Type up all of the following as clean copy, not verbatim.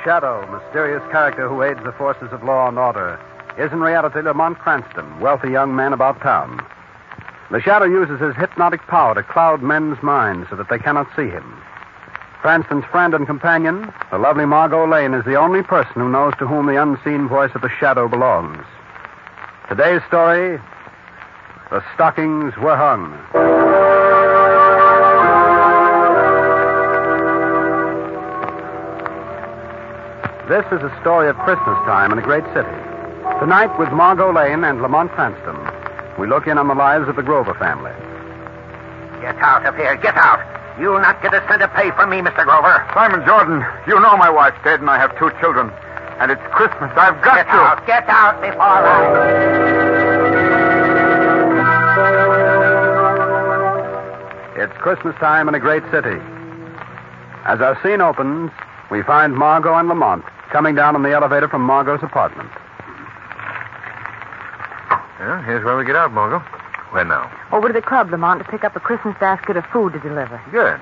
Shadow, mysterious character who aids the forces of law and order, is in reality Lamont Cranston, wealthy young man about town. The Shadow uses his hypnotic power to cloud men's minds so that they cannot see him. Cranston's friend and companion, the lovely Margot Lane, is the only person who knows to whom the unseen voice of the Shadow belongs. Today's story, The Stockings Were Hung. This is a story of Christmas time in a great city. Tonight, with Margot Lane and Lamont Cranston, we look in on the lives of the Grover family. Get out of here. Get out. You'll not get a cent of pay from me, Mr. Grover. Simon Jordan, you know my wife's dead and I have 2 children. And it's Christmas. I've got to. Get out before I... It's Christmas time in a great city. As our scene opens, we find Margot and Lamont coming down in the elevator from Margot's apartment. Yeah, here's where we get out, Margot. Where now? Over to the club, Lamont, to pick up a Christmas basket of food to deliver. Good.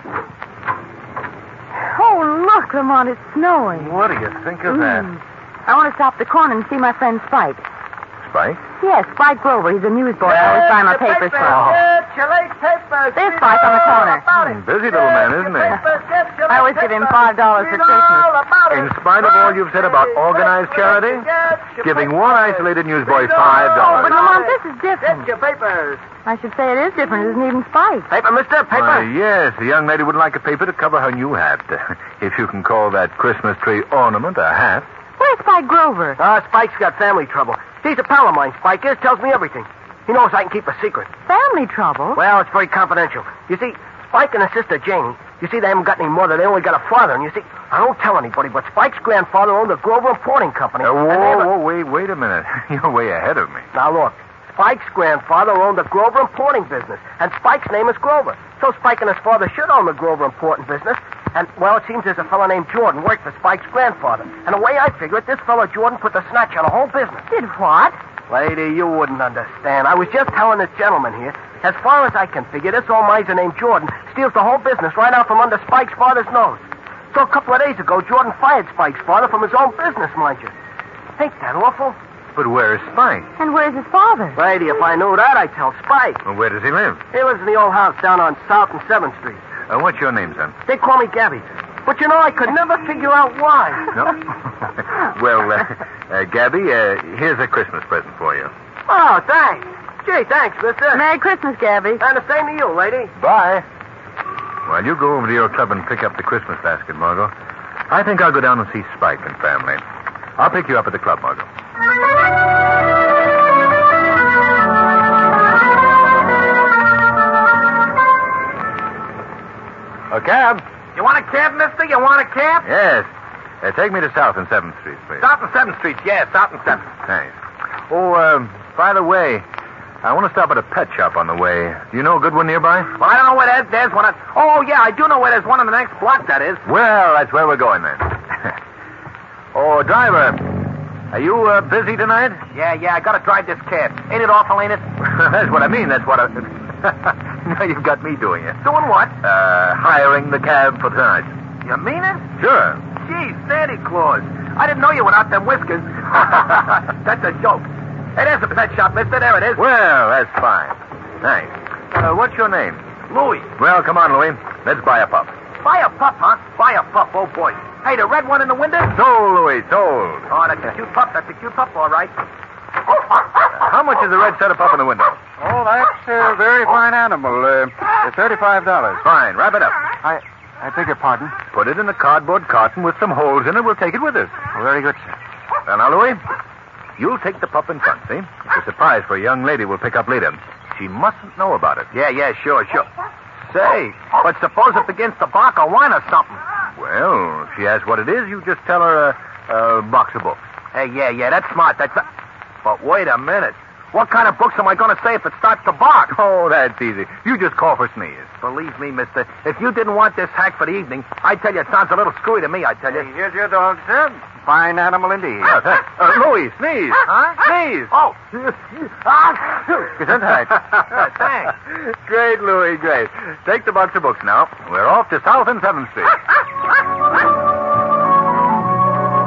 Oh, look, Lamont, it's snowing. What do you think of that? I want to stop the corner and see my friend Spike. Spike? Yes, Spike Grover. He's a newsboy. I always buy my papers for him. Your late papers. There's Spike on the corner. Busy little man, isn't he? I always give him $5 for Christmas. In spite of all you've said about organized charity, giving one isolated newsboy $5. But, Lamont, this is different. Get your papers. I should say it is different. It isn't even Spike. Paper, mister? Paper? Yes, the young lady would like a paper to cover her new hat. If you can call that Christmas tree ornament a hat. Where's Spike Grover? Spike's got family trouble. He's a pal of mine, Spike is. Tells me everything. He knows I can keep a secret. Family trouble? Well, it's very confidential. You see, Spike and his sister Janie, you see, they haven't got any mother. They only got a father. And you see, I don't tell anybody, but Spike's grandfather owned the Grover Importing Company. Wait a minute. You're way ahead of me. Now, look. Spike's grandfather owned the Grover Importing business, and Spike's name is Grover. So Spike and his father should own the Grover Importing business. And, well, it seems there's a fellow named Jordan worked for Spike's grandfather. And the way I figure it, this fellow Jordan put the snatch on the whole business. Did what? Lady, you wouldn't understand. I was just telling this gentleman here, as far as I can figure, this old miser named Jordan steals the whole business right out from under Spike's father's nose. So a couple of days ago, Jordan fired Spike's father from his own business, mind you. Ain't that awful? But where's Spike? And where's his father? Lady, if I knew that, I'd tell Spike. Well, where does he live? He lives in the old house down on South and 7th Street. What's your name, son? They call me Gabby. But, you know, I could never figure out why. No? Well, Gabby, here's a Christmas present for you. Oh, thanks. Gee, thanks, mister. Merry Christmas, Gabby. And the same to you, lady. Bye. Well, you go over to your club and pick up the Christmas basket, Margot. I think I'll go down and see Spike and family. I'll pick you up at the club, Margot. A cab? You want a cab, mister? You want a cab? Yes. Take me to South and 7th Street, please. South and 7th Street, yeah, South and 7th. Thanks. Oh, by the way, I want to stop at a pet shop on the way. Do you know a good one nearby? Well, I don't know where that is. There's one on... Oh, yeah, I do know where there's one on the next block, that is. Well, that's where we're going, then. Oh, driver, are you busy tonight? Yeah, I gotta drive this cab. Ain't it awful, ain't it? That's what I mean. That's what I... Now you've got me doing it. Doing what? Hiring the cab for tonight. You mean it? Sure. Gee, Santa Claus. I didn't know you without them whiskers. That's a joke. Hey, there's the pet shop, mister. There it is. Well, that's fine. Thanks. What's your name? Louis. Well, come on, Louis. Let's buy a pup. Buy a pup, huh? Buy a pup, oh boy. Hey, the red one in the window? Sold, Louis, sold. Oh, that's a cute pup. That's a cute pup, all right. How much is the red setter pup in the window? Oh, that's a very fine animal. $35. Fine, wrap it up. I beg your pardon? Put it in a cardboard carton with some holes in it. We'll take it with us. Oh, very good, sir. Well, now, Louis, you'll take the pup in front, see? It's a surprise for a young lady we'll pick up later. She mustn't know about it. Yeah, sure. Say, but suppose it begins to bark or whine or something. Well, if she asks what it is, you just tell her a box of books. Hey, yeah, that's smart. But wait a minute. What kind of books am I going to say if it starts to bark? Oh, that's easy. You just call for Sneeze. Believe me, mister, if you didn't want this hack for the evening, I'd tell you it sounds a little screwy to me, I tell you. Here's your dog, sir. Fine animal indeed. Thanks. Louis, Sneeze. Huh? Sneeze. Oh. Gesundheit. Thanks. Great, Louis, great. Take the box of books now. We're off to South and 7th Street.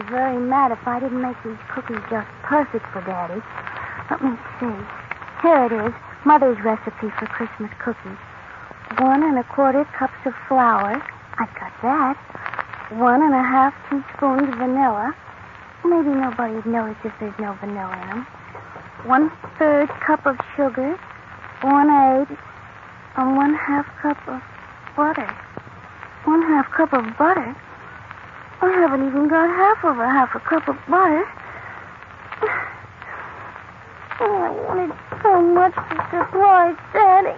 very mad if I didn't make these cookies just perfect for Daddy. Let me see. Here it is, Mother's recipe for Christmas cookies. 1 1/4 cups of flour. I've got that. 1 1/2 teaspoons vanilla. Maybe nobody would notice if there's no vanilla in them. 1/3 cup of sugar. 1 egg. And 1/2 cup of butter. 1/2 cup of butter? I haven't even got half a cup of butter. Oh, I wanted so much to surprise Daddy.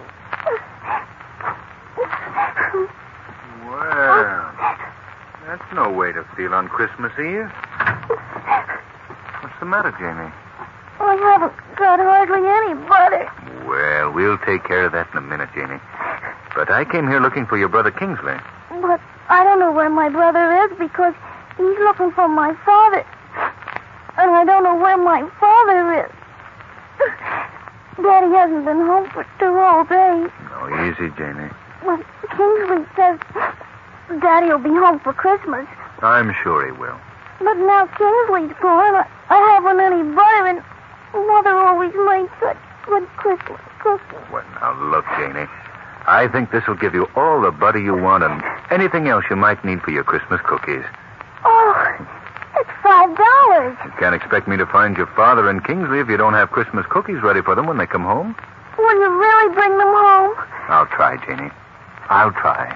Well, that's no way to feel on Christmas Eve. What's the matter, Jamie? I haven't got hardly any butter. Well, we'll take care of that in a minute, Jamie. But I came here looking for your brother Kingsley. But I don't know where my brother is because he's looking for my father. And I don't know where my father is. Daddy hasn't been home for 2 whole days. Oh, easy, Jamie. Well, Kingsley says Daddy will be home for Christmas. I'm sure he will. But now Kingsley's gone. I haven't any butter, and Mother always made such good Christmas cookies. Well, now look, Janie. I think this will give you all the butter you want and anything else you might need for your Christmas cookies. Oh, it's $5. You can't expect me to find your father and Kingsley if you don't have Christmas cookies ready for them when they come home. Will you really bring them home? I'll try, Janie. I'll try.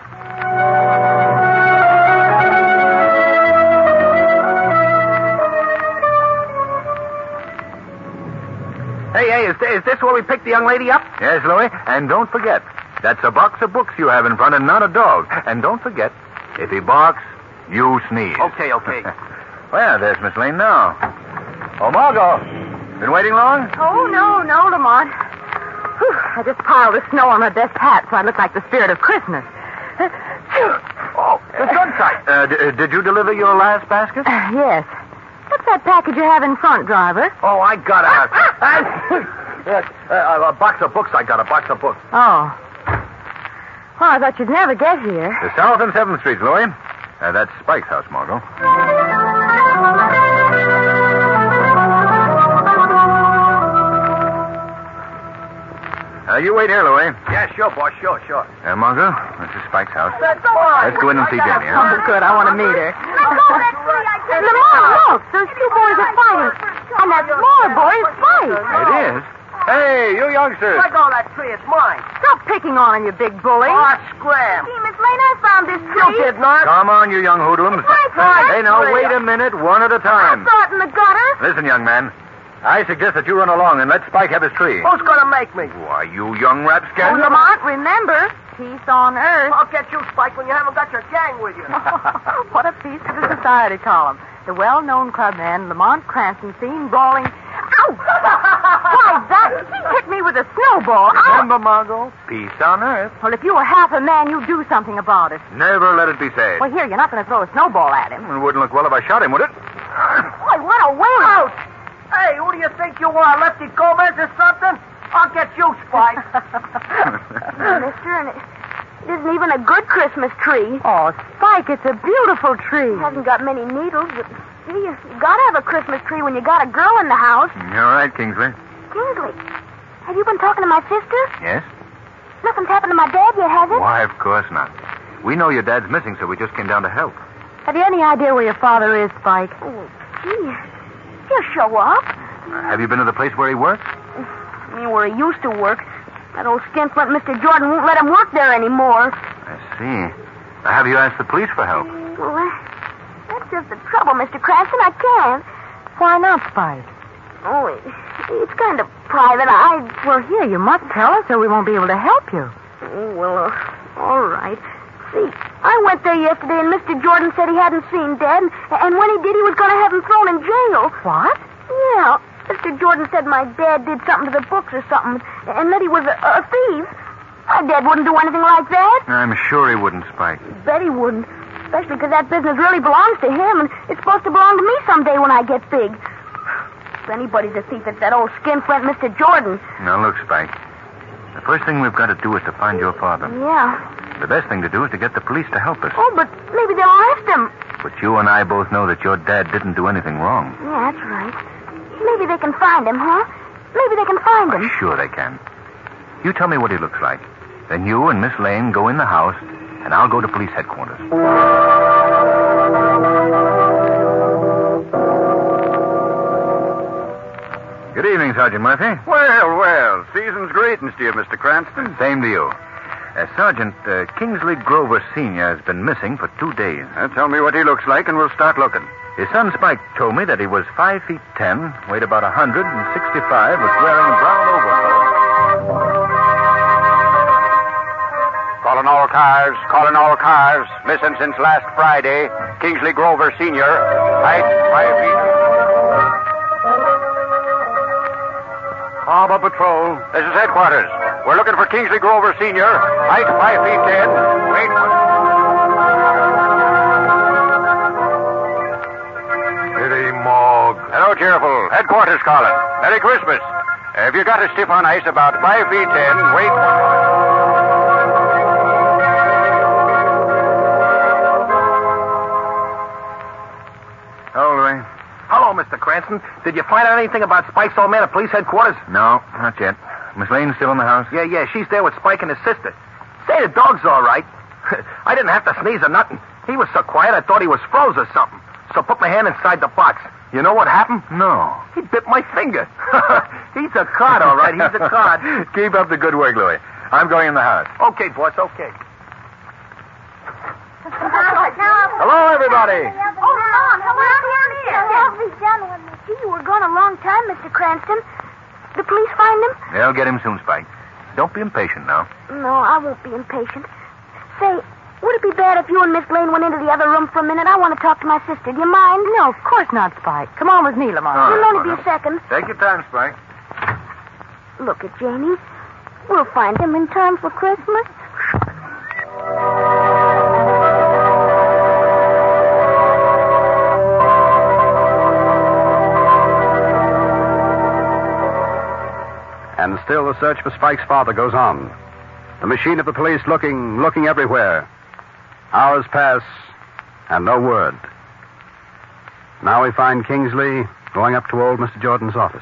Hey, is this where we picked the young lady up? Yes, Louie, and don't forget, that's a box of books you have in front and not a dog. And don't forget, if he barks, you sneeze. Okay. Well, there's Miss Lane now. Oh, Margot, been waiting long? Oh, no, Lamont. Whew, I just piled the snow on my best hat so I look like the spirit of Christmas. Oh, the sunshine. Did you deliver your last basket? Yes. What's that package you have in front, driver? Oh, I got it. A box of books. I got a box of books. Oh. Well, I thought you'd never get here. The South and 7th Street, Louie. That's Spike's house, Margot. You wait here, Louie. Yeah, sure, boss. Sure. Margot, this is Spike's house. Let's go on. Let's go in and see Jenny, huh? Oh, good. I want to meet her. Lamont, look. Those 2 boys are fighting. And that smaller boy is Spike. It is. Hey, you youngsters. Let go of that tree. It's mine. Stop picking on him, you big bully. Oh, scram. Gee, Miss Lane, I found this You tree. did not. Come on, you young hoodlums. Hey, now, wait a minute. One at a time. Saw it in the gutter. Listen, young man. I suggest that you run along and let Spike have his tree. Who's going to make me? Why, you young rapscallion. Lamont, remember, peace on earth. I'll get you, Spike, when you haven't got your gang with you. What a piece of the society column. The well-known clubman, Lamont Cranston, seen brawling... Ow! Why, that... He hit me with a snowball. Remember, Margot, peace on earth. Well, if you were half a man, you'd do something about it. Never let it be said. Well, here, you're not going to throw a snowball at him. It wouldn't look well if I shot him, would it? Boy, what a wing! Ouch! Hey, who do you think you are, Lefty Gomez or something? I'll get you, Spike. Mister, and it isn't even a good Christmas tree. Oh, Spike, it's a beautiful tree. It hasn't got many needles, but gee, you gotta have a Christmas tree when you got a girl in the house. All right, Kingsley. Kingsley, have you been talking to my sister? Yes? Nothing's happened to my dad yet, has it? Why, of course not. We know your dad's missing, so we just came down to help. Have you any idea where your father is, Spike? Oh, gee, he'll show up. Have you been to the place where he works? I mean, where he used to work. That old skinflint Mr. Jordan won't let him work there anymore. I see. Now, have you asked the police for help? Well, that's just the trouble, Mr. Cranston. I can't. Why not, Spike? Oh, it's kind of private. Well, here, you must tell us or we won't be able to help you. Oh, well, all right. See, I went there yesterday and Mr. Jordan said he hadn't seen Dad, and when he did, he was going to have him thrown in jail. What? Yeah. Mr. Jordan said my dad did something to the books or something, and that he was a thief. My dad wouldn't do anything like that. I'm sure he wouldn't, Spike. Bet he wouldn't. Especially because that business really belongs to him, and it's supposed to belong to me someday when I get big. If anybody's a thief, it's that old skinflint Mr. Jordan. Now, look, Spike. The first thing we've got to do is to find your father. Yeah. The best thing to do is to get the police to help us. Oh, but maybe they'll arrest him. But you and I both know that your dad didn't do anything wrong. Yeah, that's right. Maybe they can find him, huh? Maybe they can find him. Sure they can. You tell me what he looks like. Then you and Miss Lane go in the house, and I'll go to police headquarters. Good evening, Sergeant Murphy. Well. Season's greetings to you, Mr. Cranston. Same to you. Sergeant, Kingsley Grover Sr. has been missing for 2 days. Tell me what he looks like, and we'll start looking. His son Spike told me that he was 5 feet 10, weighed about 165, was wearing a brown overcoat. Calling all cars. Missing since last Friday. Kingsley Grover Sr. Height 5 feet. Harbor Patrol. This is headquarters. We're looking for Kingsley Grover Sr. Height 5 feet 10. Wait. Kitty Morg. Hello, cheerful. Headquarters calling. Merry Christmas. If you got a stiff on ice about 5 feet 10, wait. Hello, Mr. Cranston. Did you find out anything about Spike's old man at police headquarters? No, not yet. Miss Lane still in the house? Yeah. She's there with Spike and his sister. Say, the dog's all right. I didn't have to sneeze or nothing. He was so quiet I thought he was froze or something. So put my hand inside the box. You know what happened? No. He bit my finger. He's a cod, all right. He's a cod. Keep up the good work, Louis. I'm going in the house. Okay, boss, okay. Hello, everybody. Oh, Mom, hello here. Lovely gentleman. Gee, you were gone a long time, Mr. Cranston. The police find him? They'll get him soon, Spike. Don't be impatient now. No, I won't be impatient. Say, would it be bad if you and Miss Lane went into the other room for a minute? I want to talk to my sister. Do you mind? No, of course not, Spike. Come on with me, Lamont. All right, It'll only be Mother. a second. Take your time, Spike. Look at Janie. We'll find him in time for Christmas. And still the search for Spike's father goes on. The machine of the police looking everywhere. Hours pass, and no word. Now we find Kingsley going up to old Mr. Jordan's office.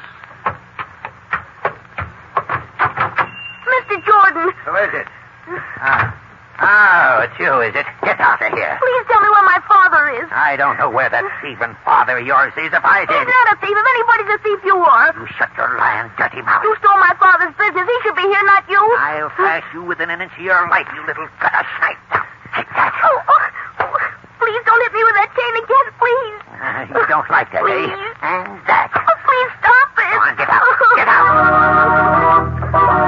Mr. Jordan, Who is it? Oh, it's you, is it? Get out of here. please tell me where my father is. I don't know where that thieving father of yours is. If I He's did, not a thief. If anybody's a thief, you are. you shut your lying, dirty mouth. You stole my father's business. He should be here, not you. I'll thrash you within an inch of your life, you little gutter snipe. Take that. Please don't hit me with that chain again, please. You don't like that, eh? Please. And that. Please stop it. Go on, get out. Get out.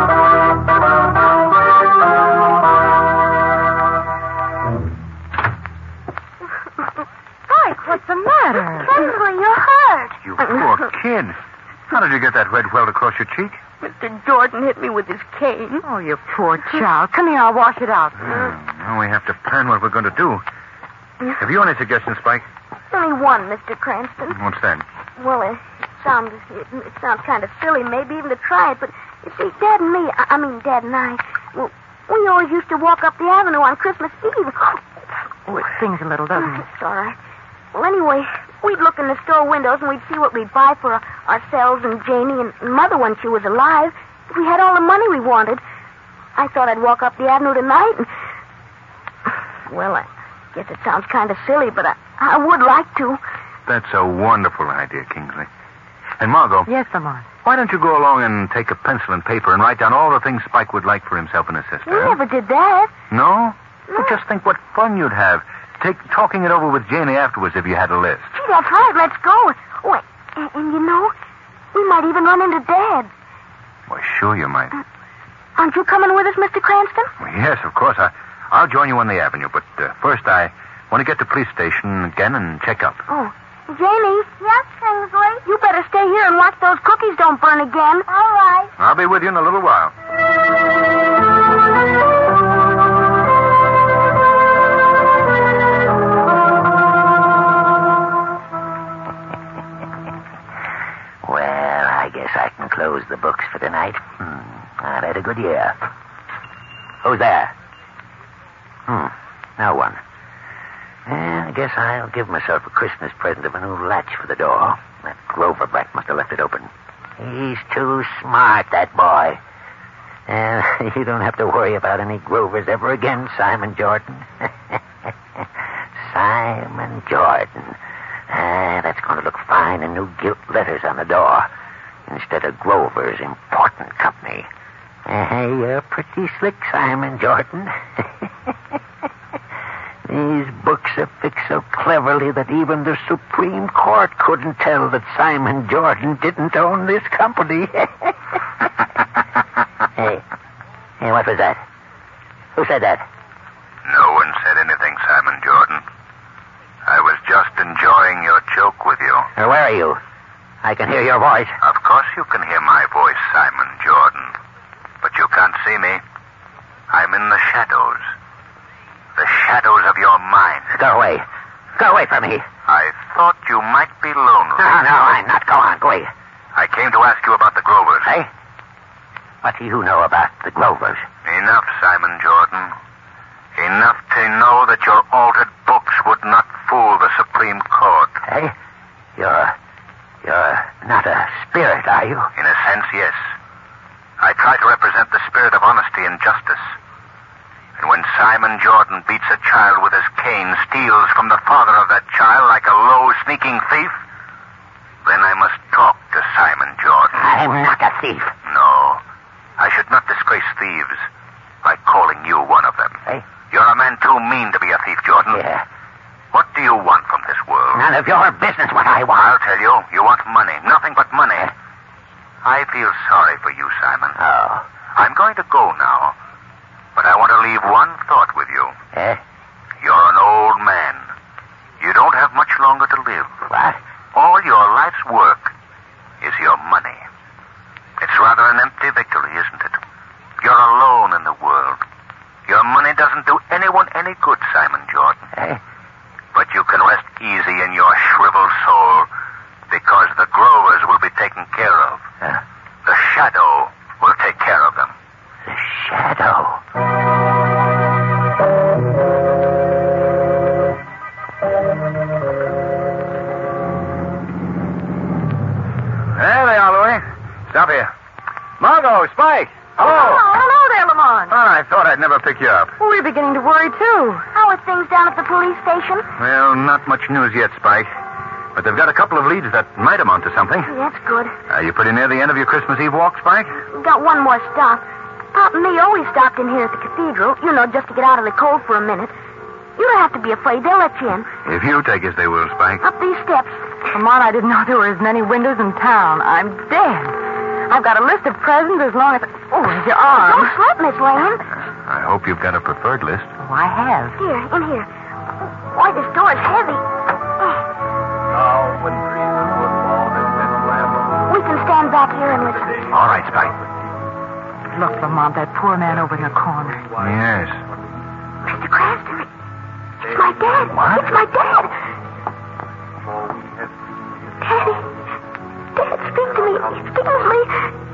Spike, what's the matter? Kingsley, you're hurt. You poor kid. How did you get that red welt across your cheek? Mr. Jordan hit me with his cane. Oh, you poor child. Come here, I'll wash it out. Now we have to plan what we're going to do. Have you any suggestions, Spike? Only one, Mr. Cranston. What's that? Well, it sounds kind of silly, maybe even to try it, but you see, Dad and me, I mean Dad and I, well, we always used to walk up the avenue on Christmas Eve. Oh, it stings a little, doesn't it? It's all right. Well, anyway, we'd look in the store windows and we'd see what we'd buy for ourselves and Janie and Mother when she was alive. If we had all the money we wanted. I thought I'd walk up the avenue tonight and... Well, I guess it sounds kind of silly, but I would like to. That's a wonderful idea, Kingsley. And Margot, Yes, Lamont. why don't you go along and take a pencil and paper and write down all the things Spike would like for himself and his sister? We never did that. No? Well, just think what fun you'd have. Talking it over with Janie afterwards if you had a list. Gee, that's right. Let's go. Oh, and you know, we might even run into Dad. Well, sure you might. Aren't you coming with us, Mr. Cranston? Well, yes, of course. I'll join you on the avenue, but first I want to get to the police station again and check up. Oh, Janie. Yes, Kingsley? You better stay here and watch those cookies don't burn again. All right. I'll be with you in a little while. Well, I guess I can close the books for tonight. I've had a good year. Who's there? No one. I guess guess I'll give myself a Christmas present of a new latch for the door. That Grover brat must have left it open. He's too smart, that boy. You don't have to worry about any Grovers ever again, Simon Jordan. Simon Jordan. That's going to look fine in new gilt letters on the door instead of Grover's Important Company. You're pretty slick, Simon Jordan. These books are fixed so cleverly that even the Supreme Court couldn't tell that Simon Jordan didn't own this company. Hey, what was that? Who said that? No one said anything, Simon Jordan. I was just enjoying your joke with you. Where are you? I can hear your voice. Of course you can hear my voice, Simon Jordan. But you can't see me. I'm in the shadows. The shadows of your mind. Go away. Go away from me. I thought you might be lonely. No, I'm not. Go on, go away. I came to ask you about the Grovers. Hey? What do you know about the Grovers? Enough, Simon Jordan. Enough to know that your altered books would not fool the Supreme Court. Hey? You're not a spirit, are you? In a sense, yes. I try to represent the spirit of honesty and justice. And when Simon Jordan beats a child with his cane, steals from the father of that child like a low, sneaking thief, then I must talk to Simon Jordan. I'm not a thief. No. I should not disgrace thieves by calling you one of them. Hey? You're a man too mean to be a thief, Jordan. Yeah. What do you want from this world? None of your business what I want. I'll tell you. You want money. Nothing but money. I feel sorry for you, Simon. Oh. I'm going to go now, but I want to leave one thought with you. Eh? You're an old man. You don't have much longer to live. What? All your life's work is your money. It's rather an empty victory, isn't it? You're alone in the world. Your money doesn't do anyone any good, Simon Jordan. Eh? But you can rest easy in your shriveled soul because the Grovers will be taken care of. The shadow will take care of them. The shadow? There they are, Louis. Stop here. Margot, Spike. Oh, hello there, Lamont. Oh, I thought I'd never pick you up. We're beginning to worry, too. How are things down at the police station? Well, not much news yet, Spike. But they've got a couple of leads that might amount to something. That's good. Are you pretty near the end of your Christmas Eve walk, Spike? We've got one more stop. Pop and me always stopped in here at the cathedral, just to get out of the cold for a minute. You don't have to be afraid. They'll let you in. If you take us, they will, Spike. Up these steps. Lamont, I didn't know there were as many windows in town. I'm dead. I've got a list of presents as long as... Oh, there's your arm. Don't slip, Miss Lane. I hope you've got a preferred list. Oh, I have. Here, in here. Why, this door is heavy. We can stand back here and listen. All right, Spike. Look, Lamont, that poor man over in the corner. Yes. Mr. Cranston, it's my dad. What? It's my dad. Daddy. Dad, speak to me. Speak to me.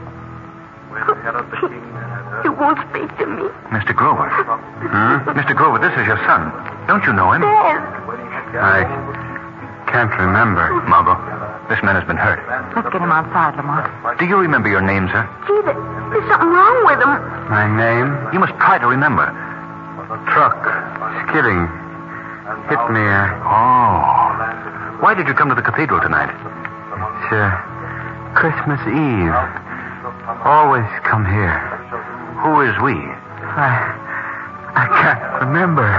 You won't speak to me. Mr. Grover. Mr. Grover, this is your son. Don't you know him? Dad. I can't remember. Margot, this man has been hurt. Let's get him outside, Lamont. Do you remember your name, sir? Gee, there's something wrong with him. My name? You must try to remember. Truck. Skidding. Hit me. Oh. Why did you come to the cathedral tonight? It's Christmas Eve. Always come here. Who is we? I can't remember.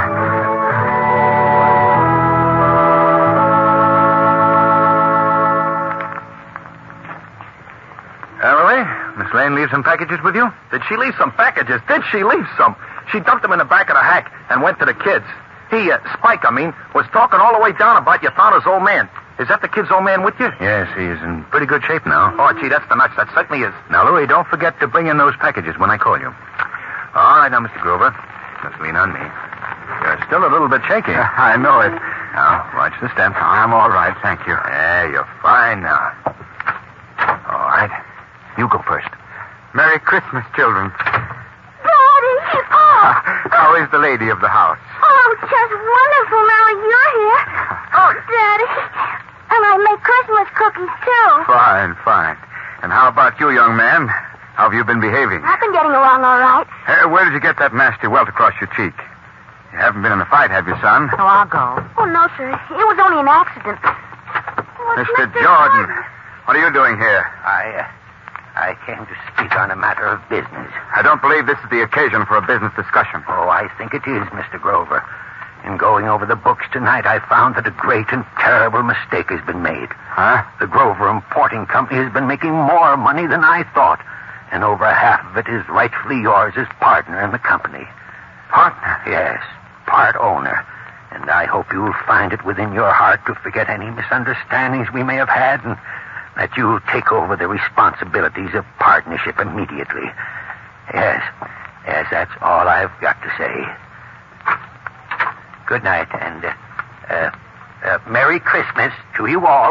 Louis, Miss Lane leave some packages with you? Did she leave some packages? Did she leave some? She dumped them in the back of the hack and went to the kids. Spike, was talking all the way down about your father's old man. Is that the kid's old man with you? Yes, he's in pretty good shape now. Oh, gee, that's the nuts. That certainly is. Now, Louis, don't forget to bring in those packages when I call you. All right, now, Mr. Grover. Just lean on me. You're still a little bit shaky. I know it. Now, watch the step. I'm all right, thank you. Yeah, you're fine now. All right. You go first. Merry Christmas, children. Daddy! Oh! How is the lady of the house? Oh, just wonderful now you're here. Oh, Daddy. And I make Christmas cookies, too. Fine. And how about you, young man? How have you been behaving? I've been getting along all right. Where did you get that nasty welt across your cheek? You haven't been in a fight, have you, son? Oh, I'll go. Oh, no, sir. It was only an accident. Mr. Jordan, what are you doing here? I came to speak on a matter of business. I don't believe this is the occasion for a business discussion. Oh, I think it is, Mr. Grover. In going over the books tonight, I found that a great and terrible mistake has been made. Huh? The Grover Importing Company has been making more money than I thought, and over half of it is rightfully yours as partner in the company. Partner? Yes, part owner. And I hope you'll find it within your heart to forget any misunderstandings we may have had, and that you'll take over the responsibilities of partnership immediately. Yes, that's all I've got to say. Good night, and Merry Christmas to you all.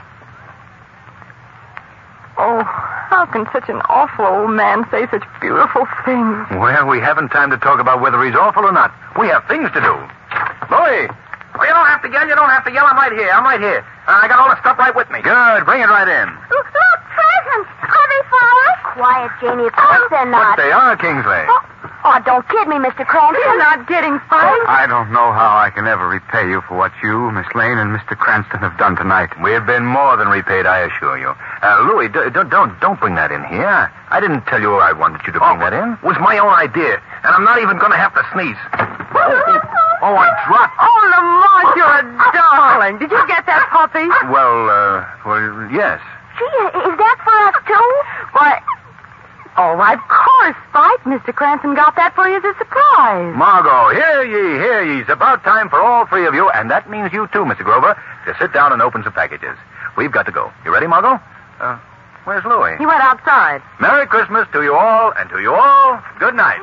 Oh, how can such an awful old man say such beautiful things? Well, we haven't time to talk about whether he's awful or not. We have things to do. Louie! Well, you don't have to yell. I'm right here. I got all the stuff right with me. Good. Bring it right in. Look, presents. Are they flowers? Quiet, Janie. Of course they're not. But they are, Kingsley. Oh, don't kid me, Mr. Cranston. You're not getting fired. I don't know how I can ever repay you for what you, Miss Lane, and Mr. Cranston have done tonight. We've been more than repaid, I assure you. Louie, don't bring that in here. I didn't tell you I wanted you to bring that in. It was my own idea, and I'm not even going to have to sneeze. Oh, I dropped. Oh, Lamont, you're a darling. Did you get that puppy? Well, yes. Gee, is that for us, too? Why, oh, of course, Spike. Mr. Cranston got that for you as a surprise. Margot, hear ye. It's about time for all three of you, and that means you too, Mr. Grover, to sit down and open some packages. We've got to go. You ready, Margot? Where's Louie? He went outside. Merry Christmas to you all, and to you all, good night.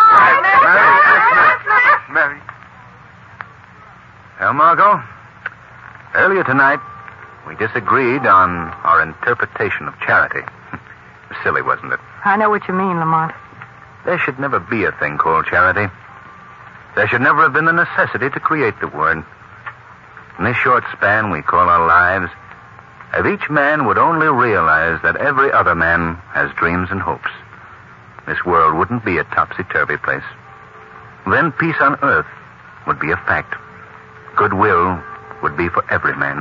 Merry Christmas. Merry. Well, Margot, earlier tonight, we disagreed on our interpretation of charity. Silly, wasn't it? I know what you mean, Lamont. There should never be a thing called charity. There should never have been the necessity to create the word. In this short span we call our lives, if each man would only realize that every other man has dreams and hopes, this world wouldn't be a topsy-turvy place. Then peace on earth would be a fact. Goodwill would be for every man.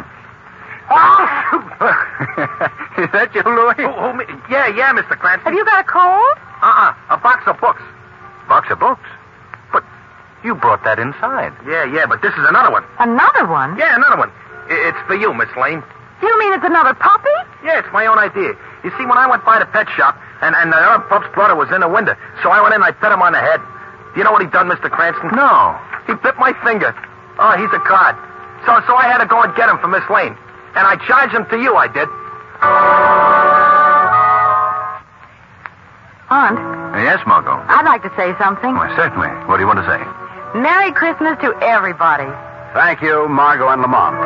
Is that you, Louie? Yeah, Mr. Cranston. Have you got a cold? A box of books. Box of books? But you brought that inside. Yeah, but this is another one. Another one? Yeah, another one. It's for you, Miss Lane. You mean it's another puppy? Yeah, it's my own idea. You see, when I went by the pet shop, and the other pup's brother was in the window, so I went in and I pet him on the head. Do you know what he done, Mr. Cranston? No. He bit my finger. Oh, he's a cod. So I had to go and get him for Miss Lane. And I charged him to you, I did. Aunt, Yes, Margot. I'd like to say something. Well, certainly. What do you want to say? Merry Christmas to everybody. Thank you, Margot and Lamont.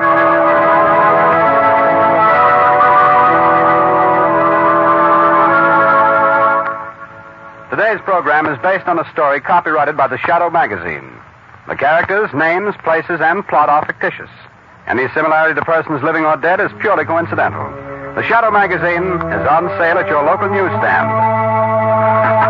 Today's program is based on a story copyrighted by the Shadow Magazine. The characters, names, places, and plot are fictitious. Any similarity to persons living or dead is purely coincidental. The Shadow Magazine is on sale at your local newsstand.